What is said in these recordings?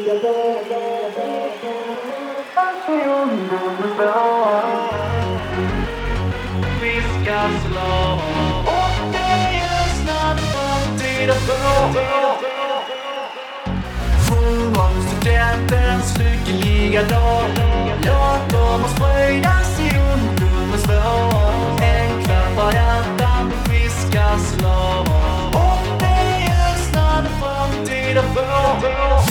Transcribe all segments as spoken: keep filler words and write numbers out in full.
Vi ska slå och det är snart framtida bra. Ungdomsstudentens lyckliga dag. Låt dem spridas i ungdomens vår. Enkla varianten vi ska slå och det är snart framtida bra.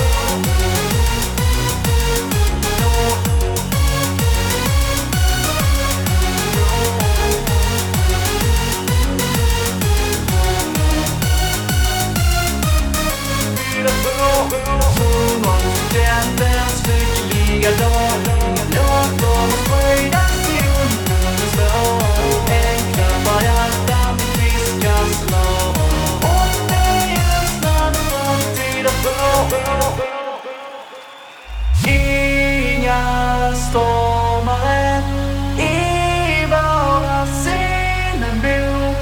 Ungdomsstudentens lyckliga dag. Låt dem spridas i ungdomens vår. Enkla varianten vi ska slå och det är snart framtida bra. Inga stormar än i våra sinnen bo.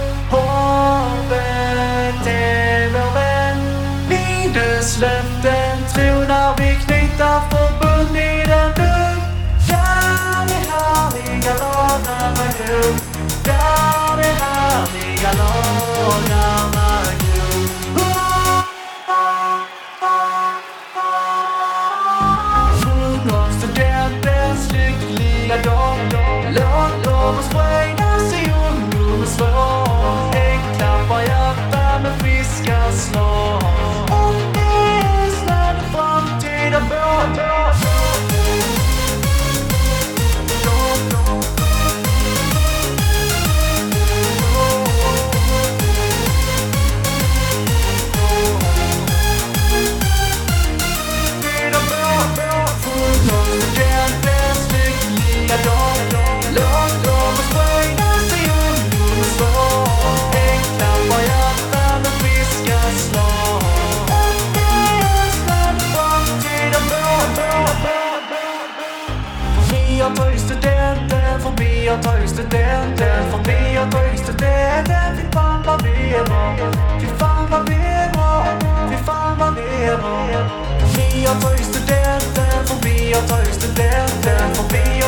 Hoppet är vår vän. Minneslöften tro när vi knyter förbund i den lugn. Där är härliga lådarna grov. Där är härliga lådarna grov. Ungdomsstudentens lyckliga dag. Låt dem spridas i ungdomens vår. Enkla varianter med friska slag. Och det är snart framtida bra. Ungdomsstudentens lyckliga dag. Låt dem spridas i ungdomens vår. Enkla varianter med friska slag. Och det är snart framtida bra. Förbi och ta studenten, förbi och ta studenten, förbi och ta studenten. Fy fan vad vi är bra, fy fan vad vi är bra, fy fan vad vi är bra. Förbi och ta studenten, förbi och ta studenten, förbi